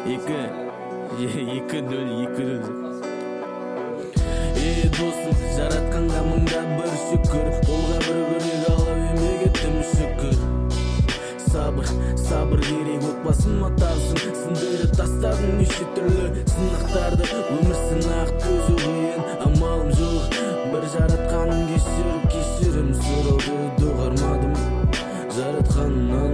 Досым, жаратқанға мыңда бір шүкір, қолға бір көрек алып еңбек еттім шүкір. Сабыр керек отбасыма тағзым, сындырып тастадым неше түрлі сынақтарды. Өмір сынақ, төзу қиын, амалым жоқ. Бір жаратқаным кешірім сұрауды доғармадым жаратқаннан.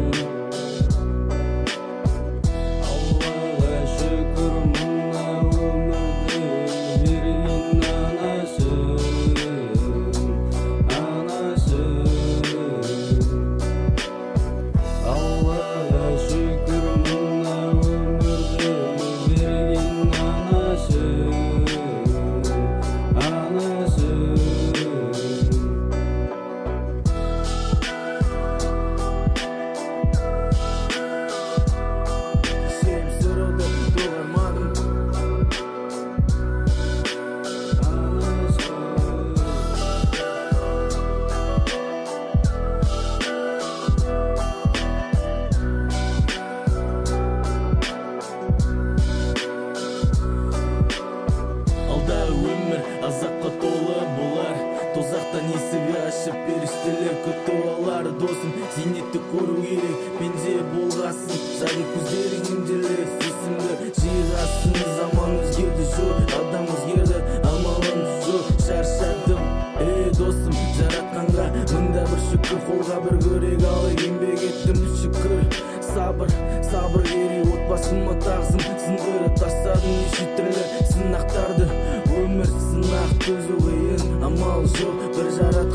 Аллаға шүкір, мына өмірді берген анашым. Аллаға шүкір, мына өмірді берген анашым. Азапқа толы болар, тозақтан есігі ашып періштелер күтіп алар. Досым, зейнетті көру керек, пенде болғасын, жағы көздерің емделер, сесімді жиғасын. Заман өзгерді жоқ, адам өзгерді, амалым жоқ, шаршадым. Досым, жаратқанға мыңда бір шүкір, қолға бір көрек алып еңбек еттім шүкір. Сабыр керек отбасыма тағзым, сындырып тастадым неше түрлі сынақтарды. Өмір сынақ, төзу қиын, амал жоқ, бір жаратқан